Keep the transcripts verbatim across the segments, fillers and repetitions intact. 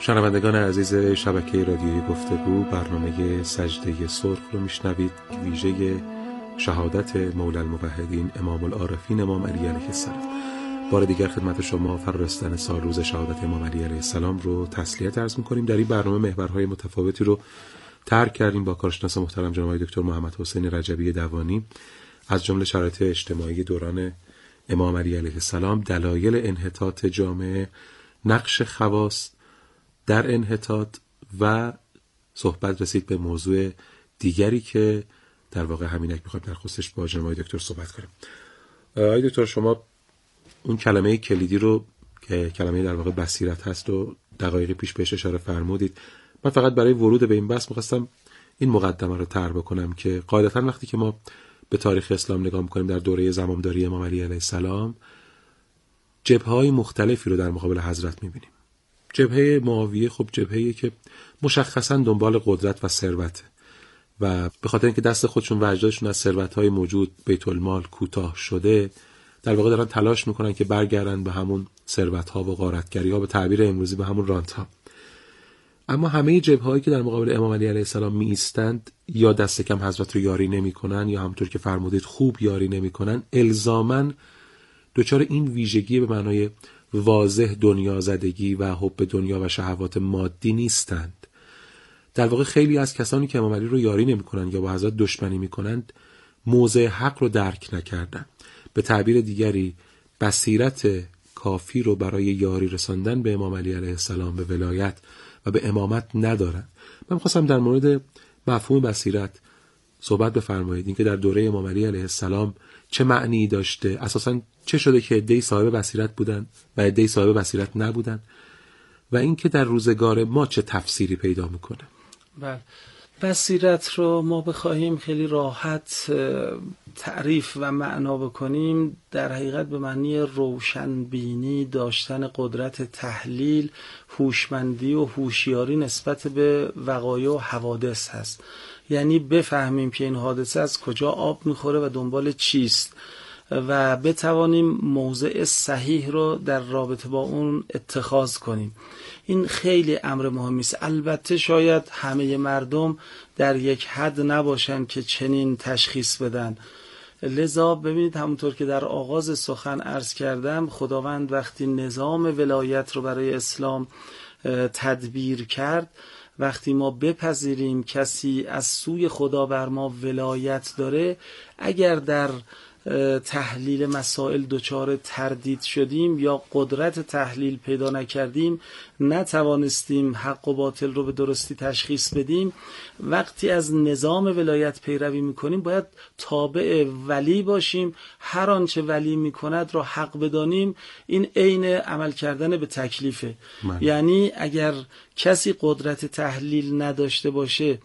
شنوندگان عزیز شبکه رادیویی گفتگو، برنامه سجده سرخ رو میشنوید، ویژه شهادت مولا الموحدین امام العارفین امام علی علیه السلام. بار دیگر خدمت شما فرارسیدن سال روز شهادت امام علی علیه السلام رو تسلیت عرض می‌کنیم. در این برنامه محورهای متفاوتی رو ترک کردیم با کارشناس محترم جناب دکتر محمد حسین رجبی دوانی، از جمله شرایط اجتماعی دوران امام علی علیه السلام، دلایل انحطاط جامعه، نقش خواص در انحطاط و صحبت رسید به موضوع دیگری که در واقع همینک میخوایم در خصوصش با جناب دکتر صحبت کنیم. آقای دکتر، شما اون کلمه کلیدی رو که کلمه در واقع بصیرت هست و دقایقی پیش بهش اشاره فرمودید. من فقط برای ورود به این بحث میخواستم این مقدمه رو طرح بکنم که قاعدتاً وقتی که ما به تاریخ اسلام نگاه میکنیم در دوره زمامداری امام علی علیه السلام، جبهه‌های مختلفی رو در مقابل حضرت میبینیم. جبهه معاویه خب جبهه‌ای که مشخصاً دنبال قدرت و ثروت و به خاطر اینکه دست خودشون و اجدادشون از ثروت‌های موجود بیت المال کوتاه شده، در واقع دارن تلاش میکنن که برگردن به همون ثروت‌ها و غارتگری‌ها، به تعبیر امروزی به همون رانت‌ها. اما همه جبهه‌هایی که در مقابل امام علی علیه السلام می ایستند یا دست کم حضرت رو یاری نمی‌کنن یا همونطور که فرمودید خوب یاری نمی‌کنن، الزاماً دچار این ویژگی به معنای واضح دنیا زدگی و حب دنیا و شهوات مادی نیستند. در واقع خیلی از کسانی که امام علی رو یاری نمی‌کنند یا با حضرت دشمنی می‌کنند، موضع حق رو درک نکردند. به تعبیر دیگری بصیرت کافی رو برای یاری رساندن به امام علی علیه السلام، به ولایت و به امامت ندارند. من خواستم در مورد مفهوم بصیرت صحبت بفرمایید، اینکه در دوره امام علی علیه السلام چه معنی داشته، اساساً چه شده که عده‌ای صاحب بصیرت بودن و عده‌ای صاحب بصیرت نبودن و اینکه در روزگار ما چه تفسیری پیدا میکنه. بله، بصیرت رو ما بخواهیم خیلی راحت تعریف و معنا بکنیم، در حقیقت به معنی روشنبینی، داشتن قدرت تحلیل، هوشمندی و هوشیاری نسبت به وقایع و حوادث هست. یعنی بفهمیم که این حادثه از کجا آب میخوره و دنبال چیست و بتوانیم موضع صحیح رو در رابطه با اون اتخاذ کنیم. این خیلی امر مهمی است. البته شاید همه مردم در یک حد نباشن که چنین تشخیص بدن. لذا ببینید همونطور که در آغاز سخن عرض کردم، خداوند وقتی نظام ولایت رو برای اسلام تدبیر کرد، وقتی ما بپذیریم کسی از سوی خدا بر ما ولایت داره، اگر در تحلیل مسائل دچار تردید شدیم یا قدرت تحلیل پیدا نکردیم، نتوانستیم حق و باطل رو به درستی تشخیص بدیم، وقتی از نظام ولایت پیروی میکنیم باید تابع ولی باشیم، هر آنچه ولی میکند را حق بدانیم. این عین عمل کردن به تکلیفه. من. یعنی اگر کسی قدرت تحلیل نداشته باشه،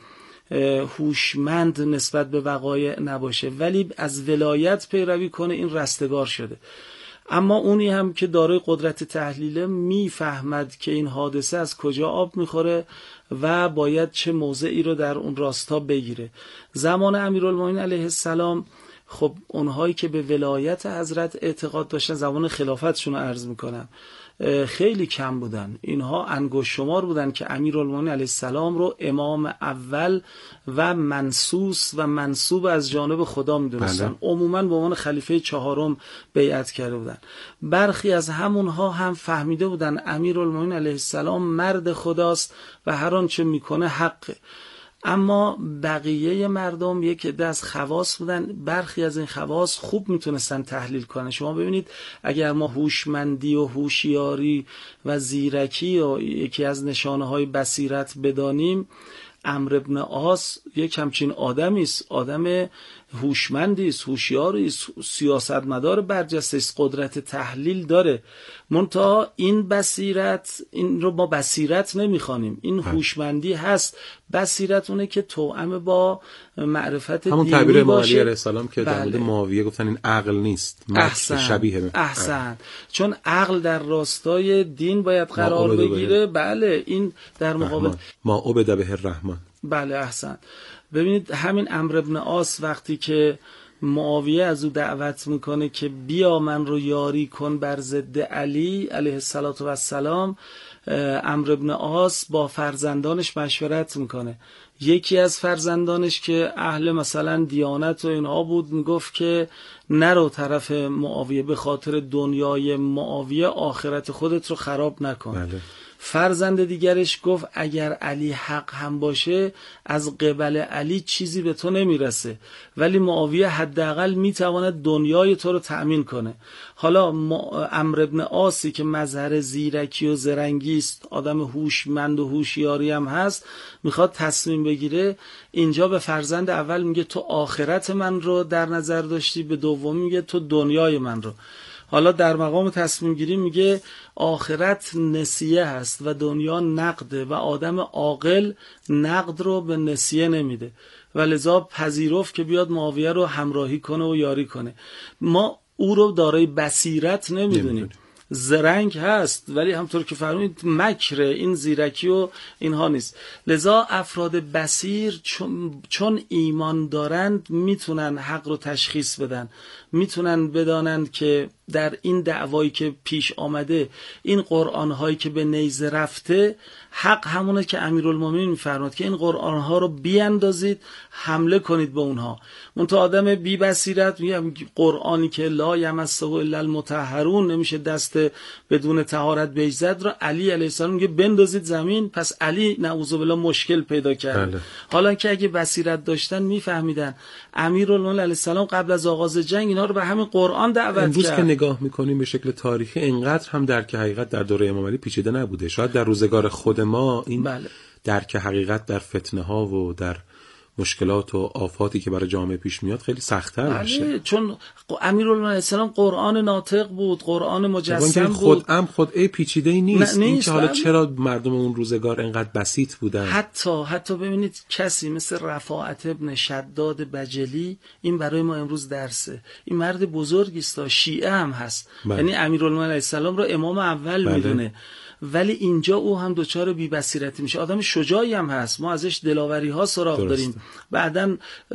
هوشمند نسبت به وقایع نباشه، ولی از ولایت پیروی کنه، این رستگار شده. اما اونی هم که دارای قدرت تحلیل میفهمد که این حادثه از کجا آب میخوره و باید چه موضعی رو در اون راستا بگیره. زمان امیرالمومنین علیه السلام، خب اونهایی که به ولایت حضرت اعتقاد داشتن، زمان خلافتشون رو عرض میکنم، خیلی کم بودن. اینها انگشت شمار بودن که امیرالمومنین علیه السلام رو امام اول و منصوص و منصوب از جانب خدا میدونستن. عموما به عنوان خلیفه چهارم بیعت کرده بودن. برخی از همونها هم فهمیده بودن امیرالمومنین علیه السلام مرد خداست و هر آنچه میکنه حقه. اما بقیه مردم یک عده از خواص بودن. برخی از این خواص خوب میتونستن تحلیل کنن. شما ببینید اگر ما هوشمندی و هوشیاری و زیرکی و یکی از نشانه های بصیرت بدانیم، عمرو بن عاص یک همچین آدمی است، آدم هوشمندی است، هوشیاری است، سیاستمدار برجسته است، قدرت تحلیل داره. منتها این بصیرت، این رو ما بصیرت نمیخوانیم، این هوشمندی هست. بصیرت اونه که توأم با معرفت دینی باشه. همون تعبیر امام علی علیه السلام که در مورد معاویه گفتن این عقل نیست، احسن. شبیه احسن. چون عقل در راستای دین باید قرار بگیره. بله، این در مقابل ما عبد به الرحمن. بله، احسن. ببینید همین عمرو بن عاص وقتی که معاویه از او دعوت میکنه که بیا من رو یاری کن بر ضد علی علیه السلام، عمرو بن عاص با فرزندانش مشورت میکنه. یکی از فرزندانش که اهل مثلا دیانت و اینها بود میگفت که نرو طرف معاویه، به خاطر دنیای معاویه آخرت خودت رو خراب نکن. بله. فرزند دیگرش گفت اگر علی حق هم باشه از قبل علی چیزی به تو نمیرسه، ولی معاویه حداقل میتواند دنیای تو رو تأمین کنه. حالا عمرو بن عاصی که مظهر زیرکی و زرنگی است، آدم هوشمند و هوشیاری هم هست، میخواد تصمیم بگیره. اینجا به فرزند اول میگه تو آخرت من رو در نظر داشتی، به دوم میگه تو دنیای من رو. حالا در مقام تصمیم گیری میگه آخرت نسیه هست و دنیا نقده و آدم عاقل نقد رو به نسیه نمیده و لذا پذیرفت که بیاد معاویه رو همراهی کنه و یاری کنه. ما او رو دارای بصیرت نمیدونیم، زرنگ هست ولی همطور که فرمودید مکره، این زیرکی و اینها نیست. لذا افراد بصیر چون, چون ایمان دارند میتونن حق رو تشخیص بدن، میتونن بدانند که در این دعوایی که پیش آمده، این قرآن هایی که به نیزه رفته، حق همونه که امیرالمومنین میفرماد که این قرآن ها رو بیاندازید، حمله کنید به اونها. منتها آدم بی بصیرت میگه قرآنی که لا یمسه الا المطهرون، نمیشه دست بدون طهارت بهش زد، را علی علیه السلام میگه بندازید زمین. پس علی نعوذ بالله مشکل پیدا کرد. بله. حالا که اگه بصیرت داشتن میفهمیدن امیرالمومنین علیه السلام قبل از آغاز جنگ اینا رو به همین قرآن دعوت کرد. امروز که نگاه میکنیم به شکل تاریخی اینقدر هم درک حقیقت در دوره امام علی پیچیده نبوده. شاید در روزگار خود ما این بله. درک حقیقت در فتنه ها و در مشکلات و آفاتی که برای جامعه پیش میاد خیلی سخت‌تر میشه، چون امیرالمومنین علیه السلام قرآن ناطق بود، قرآن مجسم بود. خود ام خود ای پیچیده ای نیست. این که حالا چرا مردم اون روزگار اینقدر بسیط بودن. حتی حتی ببینید کسی مثل رفاعت ابن شداد بجلی، این برای ما امروز درسه. این مرد بزرگی است، شیعه هم هست. بله. یعنی امیرالمومنین علیه السلام رو امام اول بله. میدونه، ولی اینجا او هم دوچار بی بصیرتی میشه. آدم شجاعی هم هست، ما ازش دلاوری ها سراغ درسته. داریم، بعدن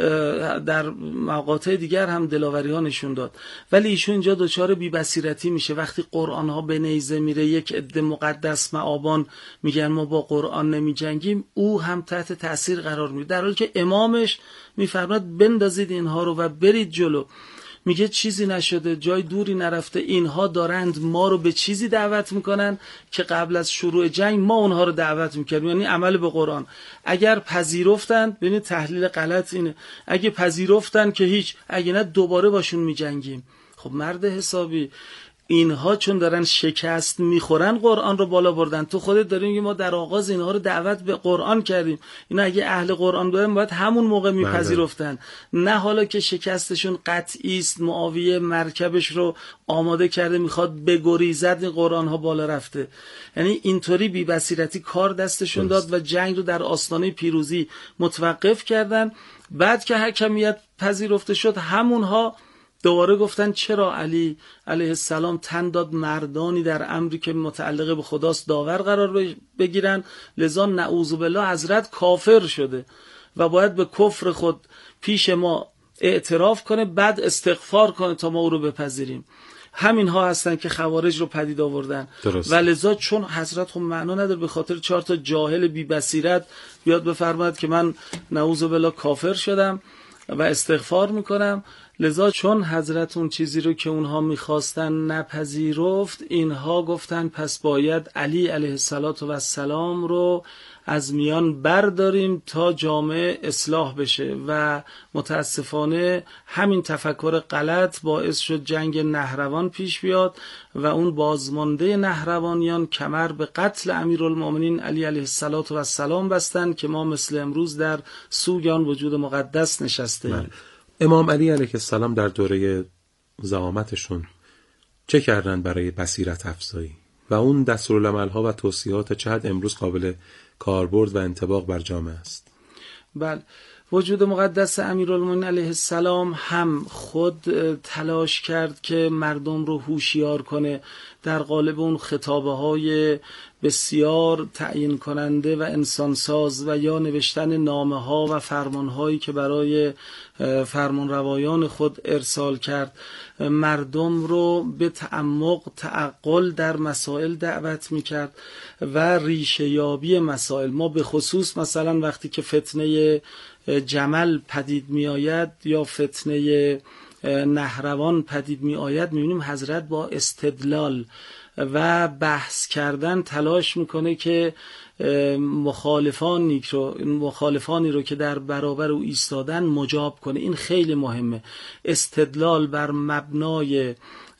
در مقاطع دیگر هم دلاوری ها نشون داد، ولی ایشون اینجا دوچار بی بصیرتی میشه. وقتی قرآن ها به نیزه میره، یک عده مقدس معابان میگن ما با قرآن نمی جنگیم، او هم تحت تاثیر قرار میگیره، در حالی که امامش میفرماد بندازید اینها رو و برید جلو. میگه چیزی نشده، جای دوری نرفته، اینها دارند ما رو به چیزی دعوت میکنن که قبل از شروع جنگ ما اونها رو دعوت میکردیم، یعنی عمل به قرآن. اگر پذیرفتن، ببینید تحلیل غلط اینه، اگه پذیرفتن که هیچ، اگه نه دوباره باشون میجنگیم. خب مرد حسابی، اینها چون دارن شکست میخورن قرآن رو بالا بردن، تو خودت داری میگی ما در آغاز اینها رو دعوت به قرآن کردیم، اینا اگه اهل قرآن بودن باید همون موقع میپذیرفتن، نه حالا که شکستشون قطعی است، معاویه مرکبش رو آماده کرده میخواد بگریزد، این قرآن ها بالا رفته. یعنی اینطوری بی بصیرتی کار دستشون داد و جنگ رو در آستانه پیروزی متوقف کردن. بعد که حکمیت پذیرفته شد، همونها دوباره گفتن چرا علی علیه السلام تن داد مردانی در امری که متعلق به خداست داور قرار بگیرن، لذا نعوذ بالله حضرت کافر شده و باید به کفر خود پیش ما اعتراف کنه، بعد استغفار کنه تا ما او رو بپذیریم. همین ها هستن که خوارج رو پدید آوردن درست. و لذا چون حضرت خب معنا نداره به خاطر چهار تا جاهل بی بصیرت بیاد بفرماید که من نعوذ بالله کافر شدم و استغفار میکنم، لذا چون حضرت اون چیزی رو که اونها میخواستن نپذیرفت، اینها گفتن پس باید علی علیه السلام رو از میان برداریم تا جامعه اصلاح بشه و متاسفانه همین تفکر غلط باعث شد جنگ نهروان پیش بیاد و اون بازمانده نهروانیان کمر به قتل امیرالمومنین علی علیه السلام بستن که ما مثل امروز در سوگ آن وجود مقدس نشسته ایم. امام علی علیه السلام در دوره زعامتشون چه کردن برای بصیرت افزایی و اون دستورالعمل‌ها و توصیات چه حد امروز قابل کاربرد و انطباق بر جامعه است؟ بله، وجود مقدس امیرالمومنین علیه السلام هم خود تلاش کرد که مردم رو هوشیار کنه در قالب اون خطابه های بسیار تعیین کننده و انسانساز و یا نوشتن نامه ها و فرمان هایی که برای فرمان روایان خود ارسال کرد، مردم رو به تعمق تعقل در مسائل دعوت میکرد و ریشه یابی مسائل. ما به خصوص مثلا وقتی که فتنه جمل پدید می آید یا فتنه نهروان پدید می آید، می بینیم حضرت با استدلال و بحث کردن تلاش میکنه که مخالفانی رو مخالفانی رو که در برابر او ایستادن مجاب کنه. این خیلی مهمه. استدلال بر مبنای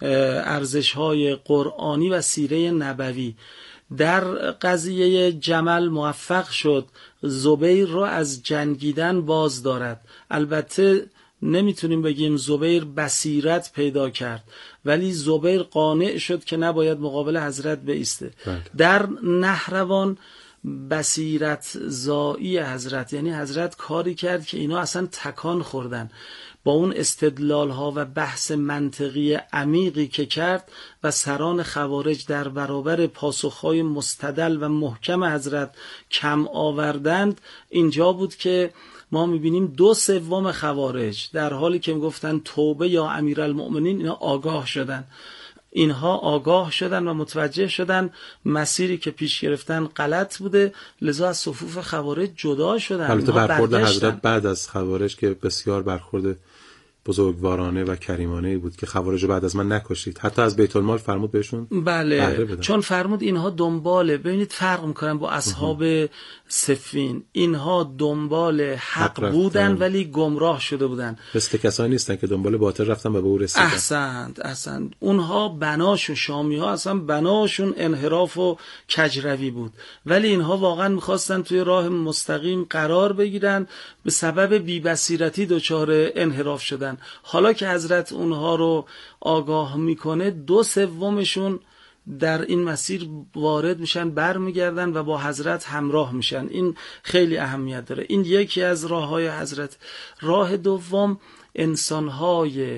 ارزش‌های قرآنی و سیره نبوی. در قضیه جمل موفق شد زبیر رو از جنگیدن باز دارد. البته نمیتونیم بگیم زبیر بصیرت پیدا کرد، ولی زبیر قانع شد که نباید مقابل حضرت بایسته. در نهروان بصیرت زایی حضرت، یعنی حضرت کاری کرد که اینا اصلا تکان خوردن با اون استدلال ها و بحث منطقی عمیقی که کرد و سران خوارج در برابر پاسخهای مستدل و محکم حضرت کم آوردند. اینجا بود که ما میبینیم دو سوم خوارج در حالی که میگفتن توبه یا امیرالمؤمنین، اینا آگاه شدن. اینها آگاه شدن و متوجه شدن مسیری که پیش گرفتن غلط بوده، لذا از صفوف خوارج جدا شدن. البته برخورد حضرت بعد از خوارج که بسیار برخورد بزرگوارانه و کریمانه بود که خوارج بعد از من نکشید، حتی از بیت المال فرمود بهشون بله، چون فرمود اینها دنباله، ببینید فرق میکنن با اصحاب صفین، اینها دنبال حق, حق بودن ولی گمراه شده بودن. مثل کسانی نیستن که دنبال باطل رفتن و به او رسیدن. احسنت احسنت اونها بناشون، شامی ها اصلا بناشون انحراف و کجروی بود، ولی اینها واقعا میخواستن توی راه مستقیم قرار بگیرن، به سبب بی‌بصیرتی دچار انحراف شدن. حالا که حضرت اونها رو آگاه میکنه، دو سومشون در این مسیر وارد میشن، برمیگردن و با حضرت همراه میشن. این خیلی اهمیت داره. این یکی از راههای حضرت. راه دوم، انسانهای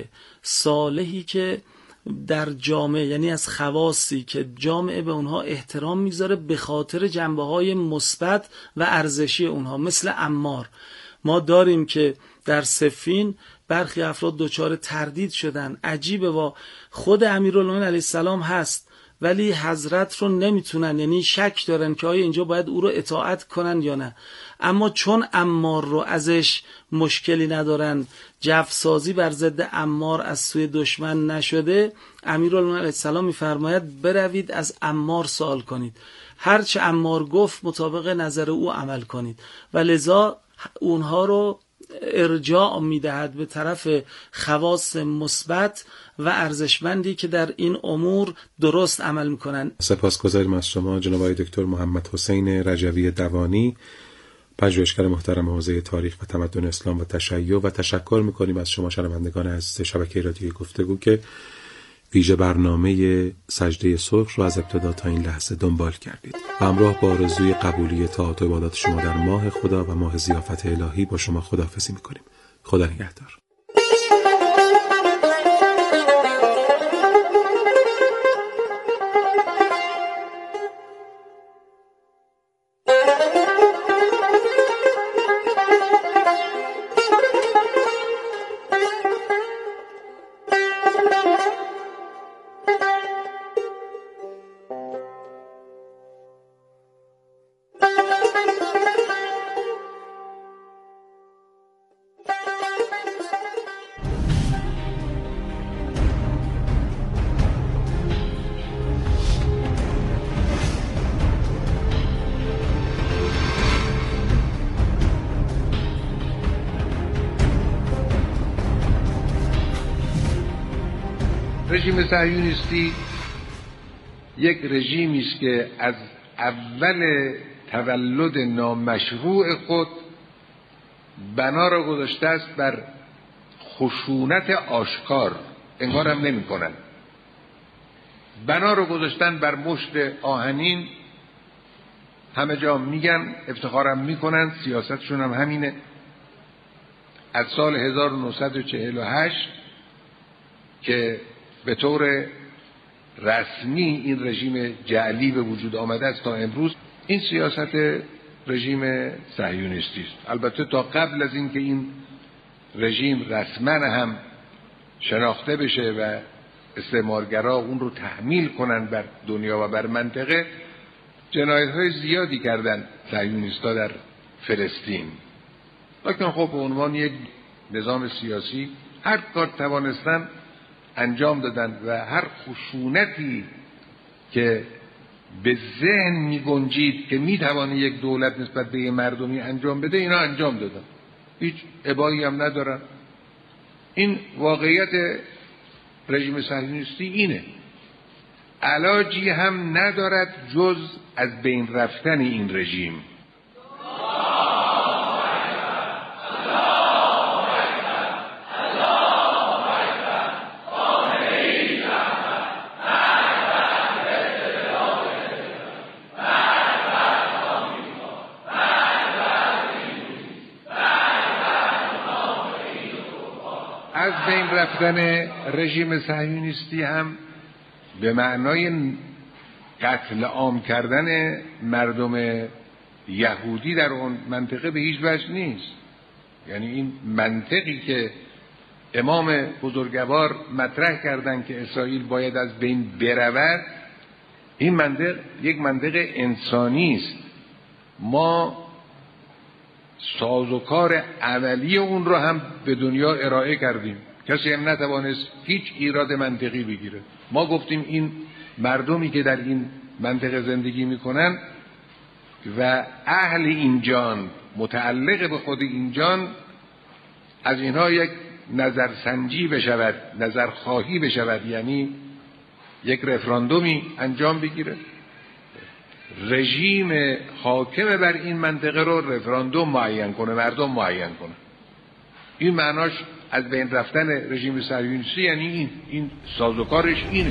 صالحی که در جامعه، یعنی از خواصی که جامعه به اونها احترام میذاره به خاطر جنبه‌های مثبت و ارزشی اونها، مثل عمار. ما داریم که در صفین برخی افراد دچار تردید شدن. عجیبه، با خود امیرالمومنین علیه السلام هست ولی حضرت رو نمیتونن، یعنی شک دارن که آیا اینجا باید او رو اطاعت کنن یا نه. اما چون عمار رو ازش مشکلی ندارن، جفسازی بر ضد عمار از سوی دشمن نشده، امیرالمومنین علیه السلام میفرماید بروید از عمار سوال کنید، هرچه عمار گفت مطابق نظر او عمل کنید، و لذا اونها رو ارجاع میدهد به طرف خواص مثبت و ارزشمندی که در این امور درست عمل میکنن. سپاسگزاریم از شما جناب آقای دکتر محمد حسین رجوی دوانی، پژوهشگر محترم حوزه تاریخ و تمدن اسلام و تشیع، و تشکر میکنیم از شما شنوندگان از شبکه رادیویی گفتگو که ویژه برنامه سجده صبح رو از ابتدا تا این لحظه دنبال کردید. و همراه با آرزوی قبولی طاعات و عبادات شما در ماه خدا و ماه ضیافت الهی با شما خداحافظی میکنیم. خدا نگهدار. رژیم صهیونیستی یک رژیمی است که از اول تولد نامشروع خود بنا را گذاشته است بر خشونت آشکار، انگار هم نمی کنن. بنا را گذاشتن بر مشت آهنین، همه جا میگن، افتخارم میکنن، سیاستشون هم همینه. از سال هزار و نهصد و چهل و هشت که به طور رسمی این رژیم جعلی به وجود آمده است تا امروز، این سیاست رژیم صهیونیستی است. البته تا قبل از اینکه این رژیم رسما هم شناخته بشه و استعمارگرا اون رو تحمیل کنن بر دنیا و بر منطقه، جنایت‌های زیادی کردن صهیونیست‌ها در فلسطین. لکن خب به عنوان یک نظام سیاسی هر کار توانستن انجام دادن و هر خشونتی که به ذهن می گنجید که می توانه یک دولت نسبت به یک مردمی انجام بده، اینا انجام دادن. هیچ ابایی هم ندارن. این واقعیت رژیم صهیونیستی اینه. علاجی هم ندارد جز از بین رفتن این رژیم. از بین رفتن رژیم صهیونیستی هم به معنای قتل عام کردن مردم یهودی در اون منطقه به هیچ وجه نیست. یعنی این منطقی که امام بزرگوار مطرح کردن که اسرائیل باید از بین برود، این منطق یک منطق انسانی است. ما سازوکار عملی اون رو هم به دنیا ارائه کردیم، کسی هم نتوانست هیچ ایراد منطقی بگیره. ما گفتیم این مردمی که در این منطقه زندگی میکنن و اهل این جان، متعلق به خود این جان، از اینها یک نظرسنجی بشود، نظرخواهی بشود، یعنی یک رفراندومی انجام بگیره. رژیم حاکم بر این منطقه رو رفراندوم معین کنه، مردم معین کنه. این معناش از بین رفتن رژیم صهیونیستی یعنی این این سازوکارش اینه.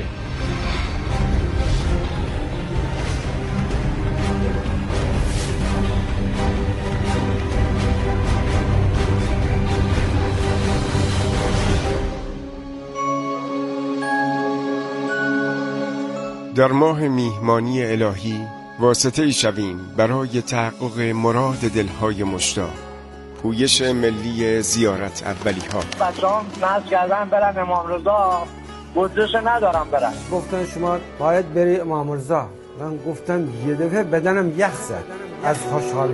در ماه میهمانی الهی واسطه ای شویم برای تحقق مراد دلهای مشتاق. پویش ملی زیارت اولی ها. بچه‌ها ناز کردن برن امام رضا، قدرتش ندارم برن. گفتن شما باید بری امام رضا. من گفتم یه دفعه بدنم یخ زد از خوشحالی.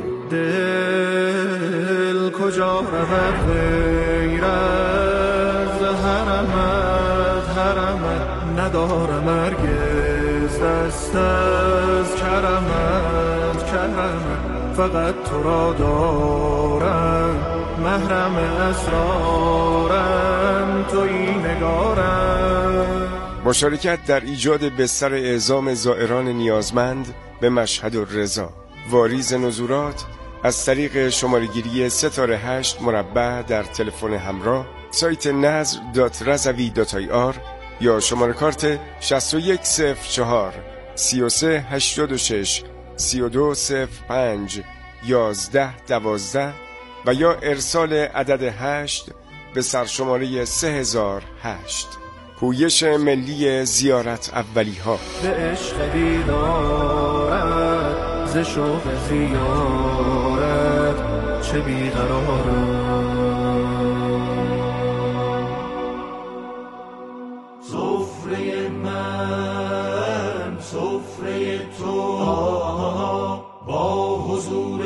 دل کجا رود غیر از حرمت، حرمت ندارم هرگز دست از کرمت، کرمت فقط تو را دارم، محرم اسرارم تویی نگارم. مشارکت در ایجاد بستر اعزام زائران نیازمند به مشهد الرضا. واریز نزورات از طریق شماره‌گیری ستاره هشت مربع در تلفن همراه، سایت نظر دات رضوی دات آی آر یا شماره کارت شصت و یک صفر چهار سی و سه هشتاد و شش سی و دو صفر پنج یازده دوازده و یا ارسال عدد هشت به سرشماره سه هزار و هشت. پویش ملی زیارت اولی ها. به عشق دیدارت ز شوق زیارت چه بیقرارم. سفره من سفره تو با حضور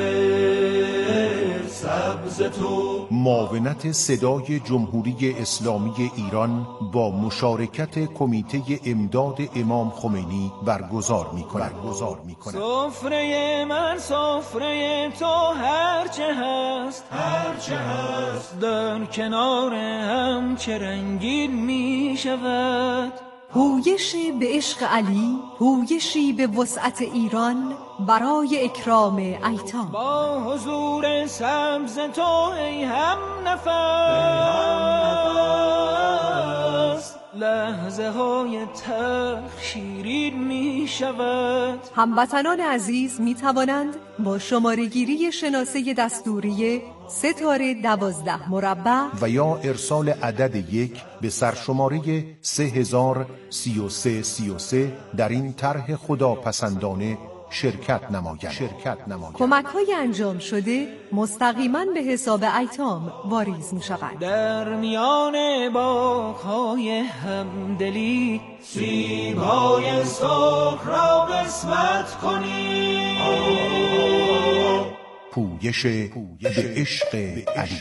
سبز تو. معاونت صدای جمهوری اسلامی ایران با مشارکت کمیته امداد امام خمینی برگزار می‌کند. سفره من سفره تو هرچه هست، هرچه هست در کنار هم چه رنگین می شود. پویشی به عشق علی، پویشی به وسعت ایران برای اکرام ایتام. با حضور سبز تو ای هم نفس، لحظه های تلخ شیرین می شود. هموطنان عزیز می توانند با شماره‌گیری شناسه دستوری ستاره دوازده مربع و یا ارسال عدد یک به سرشماره سه هزار سی و سه سی و سه در این طرح خداپسندانه شرکت نمایند. شرکت نمایند. کمک‌های انجام شده مستقیما به حساب ایتام واریز می‌شوند. در میان باغ‌های همدلی سیب‌های سرخ را قسمت کنیم. پویش به عشق علی.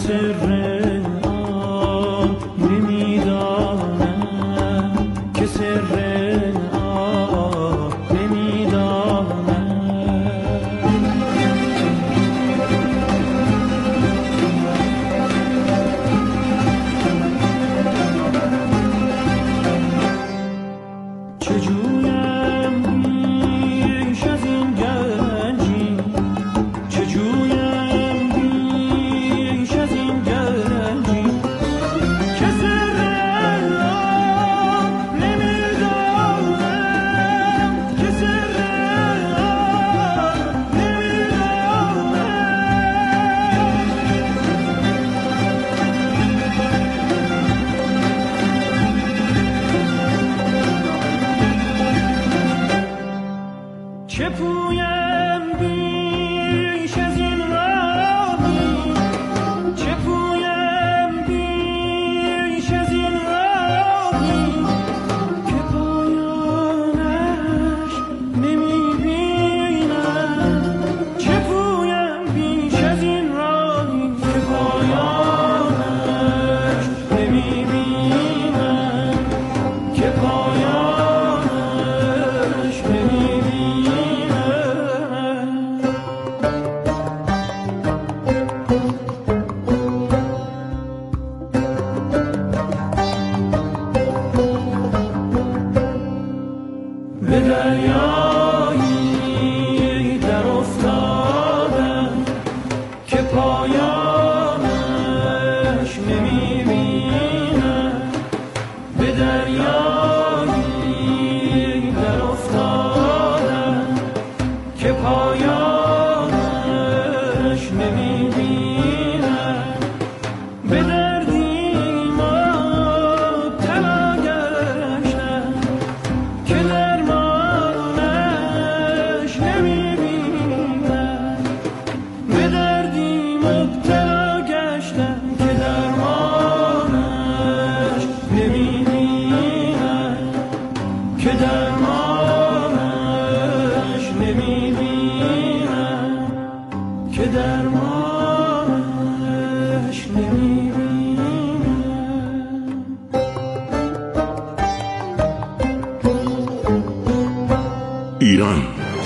ایران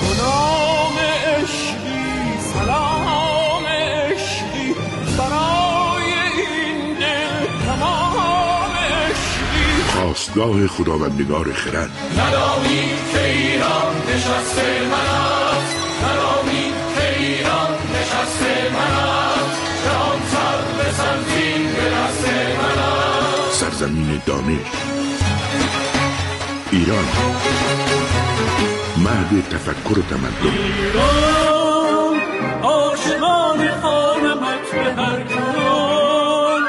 سلام عشقی سلام عشقی برای این دل تمام عشقی خواستگاه خداوندگار خرد ندانی که ایران نشسته من است ندانی که ایران نشسته من است جهان سر به سنزین به دست من است سرزمین دانش ایران مهد تفکر و تمدن ایران عاشقان خانمت به هر کون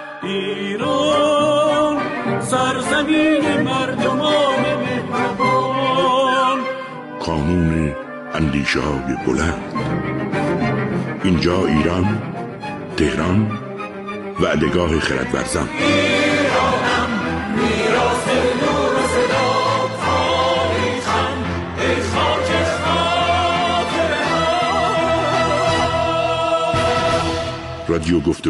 ایران سرزمین مردمان مهربان کانون اندیشه های بلند اینجا ایران تهران و علیگاه خردورزان ایرانم میراث نور و صدا تاریخم ای خاک خاطره ها رادیو گفتگو